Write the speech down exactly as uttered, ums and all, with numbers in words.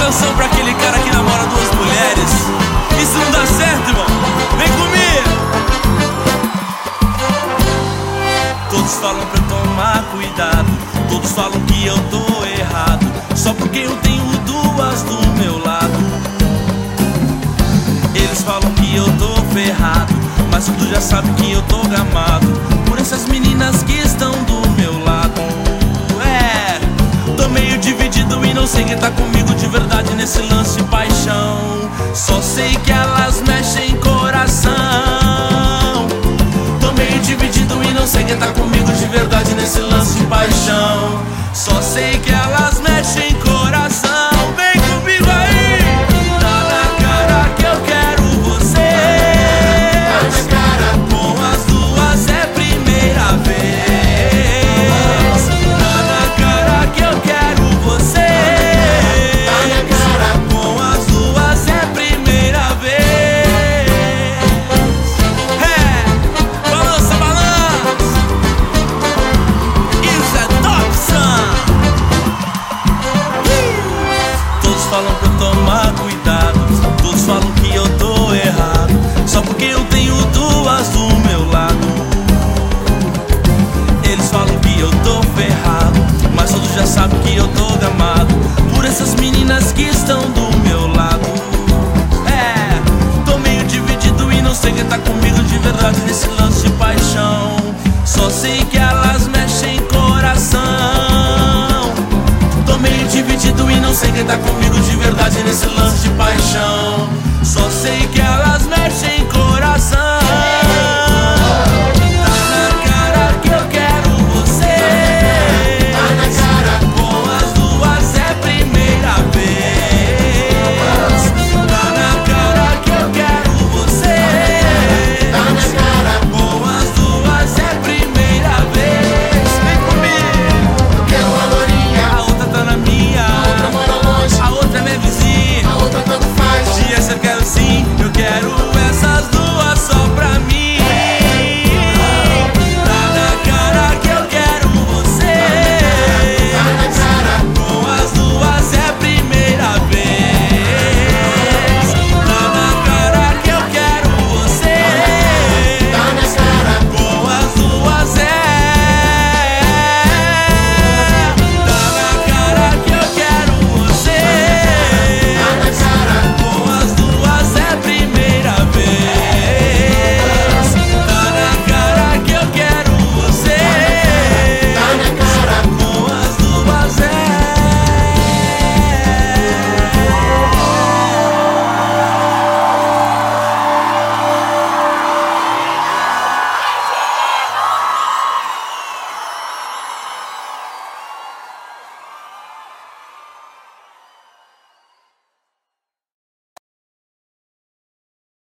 canção pra aquele cara que namora duas mulheres. Isso não dá certo, irmão. Vem comigo. Todos falam pra eu tomar cuidado, todos falam que eu tô errado, só porque eu tenho duas do meu lado. Eles falam que eu tô ferrado, mas tu já sabe que eu tô gamado por essas meninas que estão do meu lado. É, tô meio dividido e não sei quem tá comigo de verdade nesse lance de paixão. Só sei que elas mexem coração. Tô meio dividido e não sei quem tá comigo de verdade nesse lance de paixão. Só sei que elas mexem coração. Vem comigo aí. Tá na cara que eu quero você. Tá na cara. Com as duas é primeira vez. Tá na cara que eu quero você. Tá na cara. Com as duas é primeira vez. É, balança, balança. Isso é Dobson. Todos falam pra eu tomar cuidado, todos falam que eu tô errado, só porque eu tenho duas do meu lado. Eles falam que eu tô ferrado, mas todos já sabem que eu tô gamado por essas meninas que estão do meu lado. É, tô meio dividido e não sei quem tá comigo de verdade nesse lance de paixão. Só sei que elas mexem coração. Tô meio dividido e não sei quem tá comigo de verdade nesse lance de paixão.